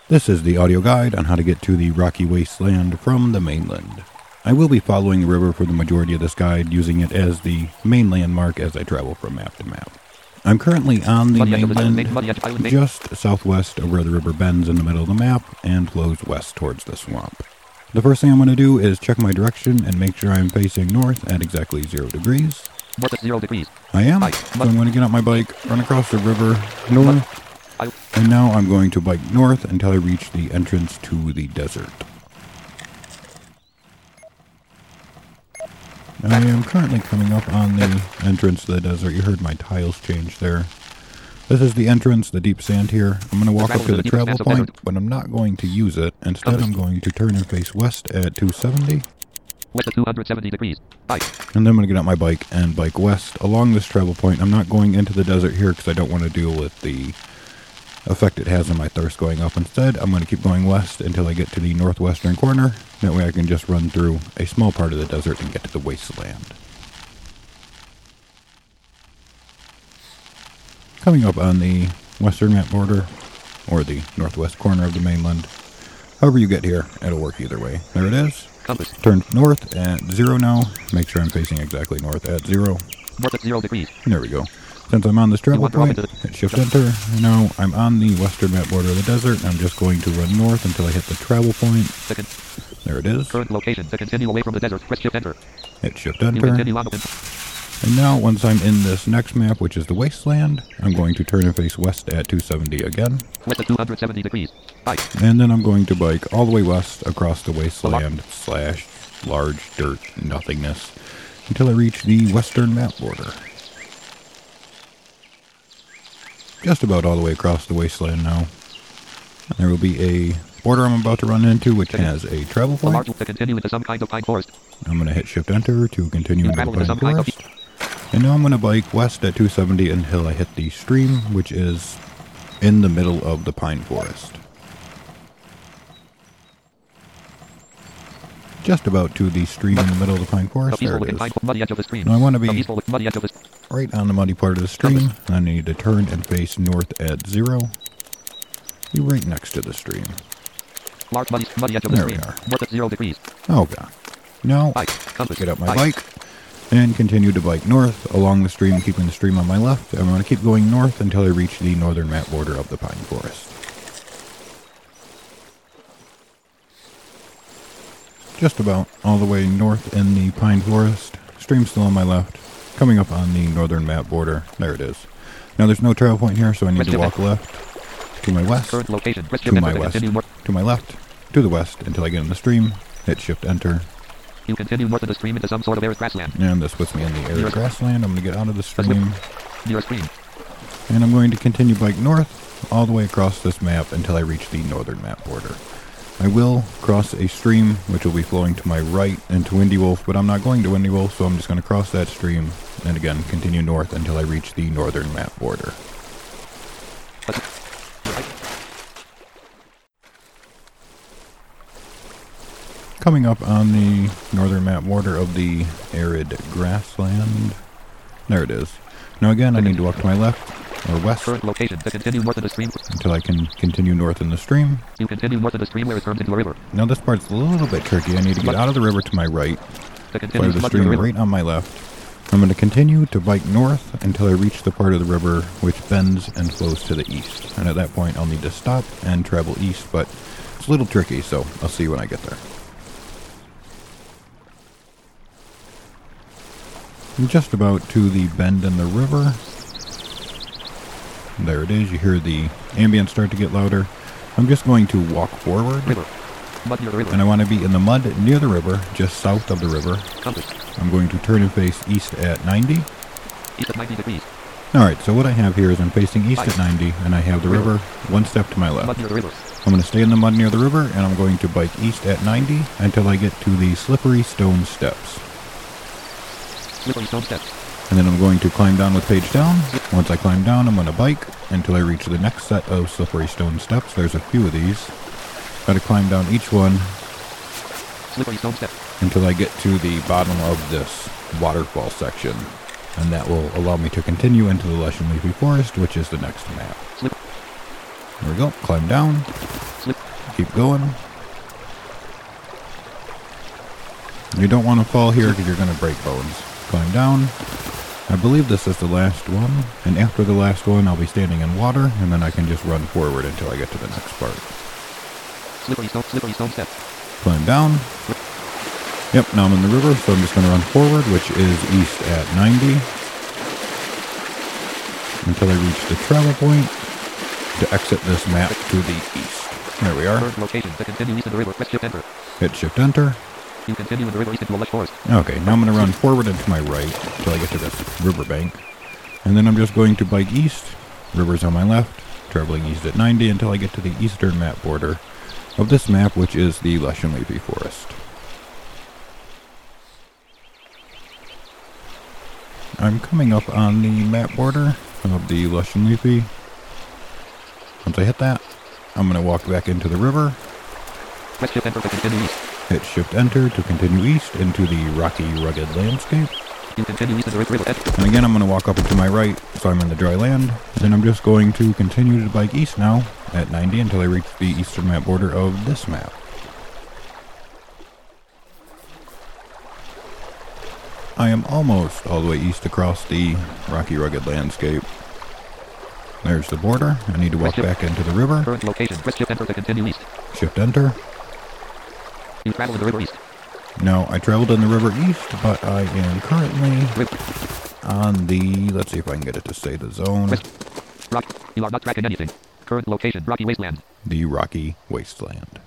This is the audio guide on how to get to the Rocky Wasteland from the mainland. I will be following the river for the majority of this guide, using it as the main landmark as I travel from map to map. I'm currently on the mainland, just southwest of where the river bends in the middle of the map and flows west towards the swamp. The first thing I'm going to do is check my direction and make sure I'm facing north at exactly 0 degrees. North at 0 degrees. I am, so I'm going to get on my bike, run across the river north, and now I'm going to bike north until I reach the entrance to the desert. I am currently coming up on the entrance to the desert. You heard my tiles change there. This is the entrance, the deep sand here. I'm going to walk up to the travel point, but I'm not going to use it. Instead, I'm going to turn and face west at 270. West at 270 degrees. And then I'm going to get on my bike and bike west along this travel point. I'm not going into the desert here because I don't want to deal with the effect it has on my thirst going up. Instead, I'm going to keep going west until I get to the northwestern corner. That way I can just run through a small part of the desert and get to the wasteland. Coming up on the western map border, or the northwest corner of the mainland. However you get here, it'll work either way. There it is. Compass. Turn north at 0 now. Make sure I'm facing exactly north at 0. North at 0 degrees. And there we go. Since I'm on this travel point, hit shift enter. Now I'm on the western map border of the desert. I'm just going to run north until I hit the travel point. Second. There it is. Current location. To continue away from the desert, press shift enter. Hit shift You enter. continue on. And now once I'm in this next map, which is the wasteland, I'm going to turn and face west at 270 again. West at 270 degrees. And then I'm going to bike all the way west across the wasteland / large dirt nothingness until I reach the western map border. Just about all the way across the wasteland now. There will be a border I'm about to run into, which has a travel point. To continue into some kind of pine forest. I'm going to hit shift enter to continue into the pine forest. And now I'm going to bike west at 270 until I hit the stream, which is in the middle of the pine forest. Just about to the stream in the middle of the pine forest. There it is. Now I want to be right on the muddy part of the stream. I need to turn and face north at 0. Be right next to the stream. Large muddy edge of the stream. North at 0 degrees. Oh god. Now, get up my bike and continue to bike north along the stream, keeping the stream on my left. I'm going to keep going north until I reach the northern map border of the pine forest. Just about all the way north in the pine forest. Stream still on my left. Coming up on the northern map border. There it is. Now there's no travel point here, so I need to walk left, to my west, to my west, to my left, to the west until I get in the stream. Hit shift enter. You continue north of the stream into some sort of arid grassland. And this puts me in the arid grassland. I'm going to get out of the stream. Near a stream. And I'm going to continue bike north all the way across this map until I reach the northern map border. I will cross a stream which will be flowing to my right into Windy Wolf, but I'm not going to Windy Wolf, so I'm just going to cross that stream and again continue north until I reach the northern map border. Coming up on the northern map border of the arid grassland. There it is. Now again, I need to walk to my left or west Current location to continue north of the stream until I can continue north in the stream. You continue north of the stream where it turns into a river. Now this part's a little bit tricky. I need to get out of the river to my right, follow the stream right on my left. I'm going to continue to bike north until I reach the part of the river which bends and flows to the east. And at that point, I'll need to stop and travel east, but it's a little tricky, so I'll see you when I get there. I'm just about to the bend in the river. There it is. You hear the ambient start to get louder. I'm just going to walk forward. Mud near the river. And I want to be in the mud near the river, just south of the river. Compass. I'm going to turn and face east at 90. East at 90 degrees. Alright, so what I have here is I'm facing east at 90, and I have the river one step to my left. Mud near the river. I'm going to stay in the mud near the river, and I'm going to bike east at 90 until I get to the slippery stone steps. Slippery stone steps. And then I'm going to climb down with page down. Once I climb down, I'm going to bike until I reach the next set of slippery stone steps. There's a few of these. Got to climb down each one Slippery stone steps. until I get to the bottom of this waterfall section. And that will allow me to continue into the lush and leafy forest, which is the next map. Slip. There we go. Climb down. Slip. keep going. You don't want to fall here because you're going to break bones. Climb down. I believe this is the last one, and after the last one I'll be standing in water, and then I can just run forward until I get to the next part. Slippery stone step. Climb down. Yep, now I'm in the river, so I'm just going to run forward, which is east at 90, until I reach the travel point to exit this map to the east. There we are. Current location. To continue east of the river, press shift enter. Hit shift enter. You continue in the river east into a lush forest. Okay, now I'm going to run forward and to my right until I get to this riverbank. And then I'm just going to bike east. River's on my left, traveling east at 90 until I get to the eastern map border of this map, which is the lush and leafy forest. I'm coming up on the map border of the lush and leafy. Once I hit that, I'm going to walk back into the river. Press shift enter to continue east. Hit shift enter to continue east into the rocky, rugged landscape. You continue east of the river enter. And again, I'm going to walk up and to my right, so I'm in the dry land. Then I'm just going to continue to bike east now at 90 until I reach the eastern map border of this map. I am almost all the way east across the rocky, rugged landscape. There's the border. I need to walk back into the river. Current location. Press shift enter to continue east. Shift enter. You travel in the river east. No, I traveled in the river east, but I am currently on the... Let's see if I can get it to say the zone. Rock. You are not tracking anything. Current location. Rocky wasteland. The rocky wasteland.